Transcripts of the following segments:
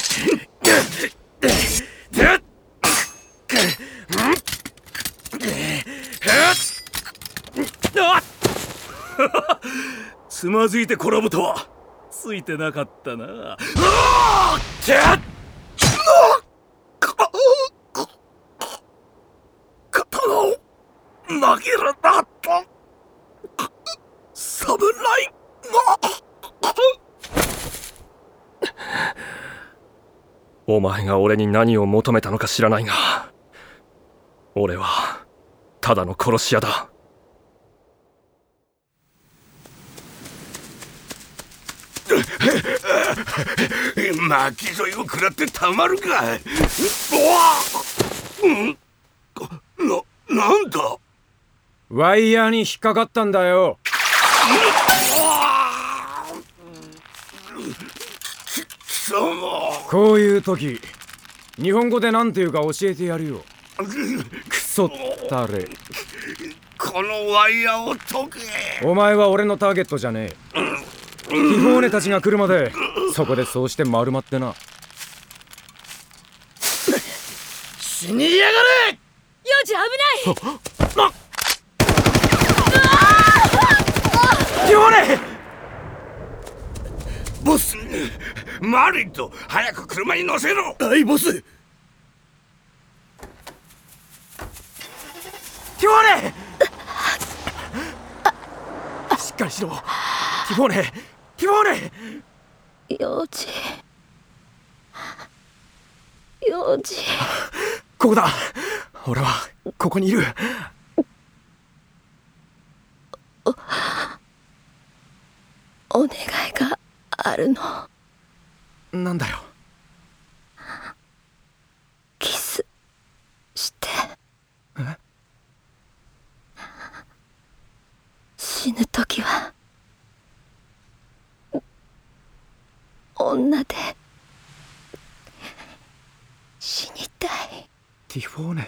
つまずいて転ぶとはついてなかったな。刀を投げるなと侍が。お前が俺に何を求めたのか知らないが、俺はただの殺し屋だ。巻き添えを食らってたまるか。なんだ。 ワイヤーに引っかかったんだよ。こういう時日本語で何て言うか教えてやるよ。クソったれ。 このワイヤーを解け。 お前は俺のターゲットじゃねえ。ティフォーネたちが来るまでそこでそうして丸まってな。 死にやがれ。 幼児危ない。 ティフォーネ。ボス、マリンと早く車に乗せろ。はい、ボス。ティフォーネ。しっかりしろ。ティフォーネ。ティフォーネ。 幼児。幼児。 ここだ。俺はここにいる。 お願いがあるの。 なんだよ。 キスして。 え？ 死ぬ時は女で死にたい。 ティフォーネ。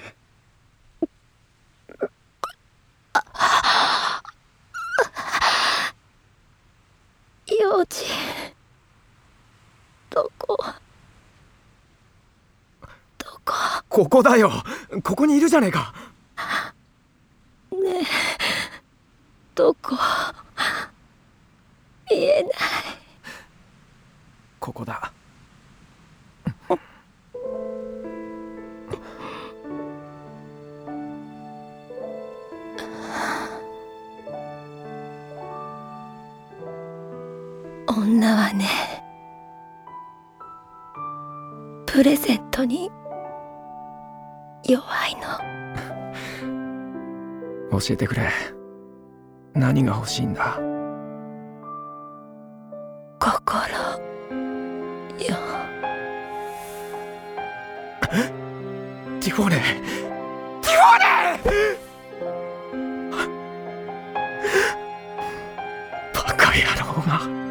幼児。どこ。 ここだよ。ここにいるじゃねえか。 ねえ、どこ。見えない。 ここだ。 女はね、プレゼントに弱いの。 教えてくれ。何が欲しいんだ。 心よ。 ティフォーネ。ティフォーネ。バカ野郎が。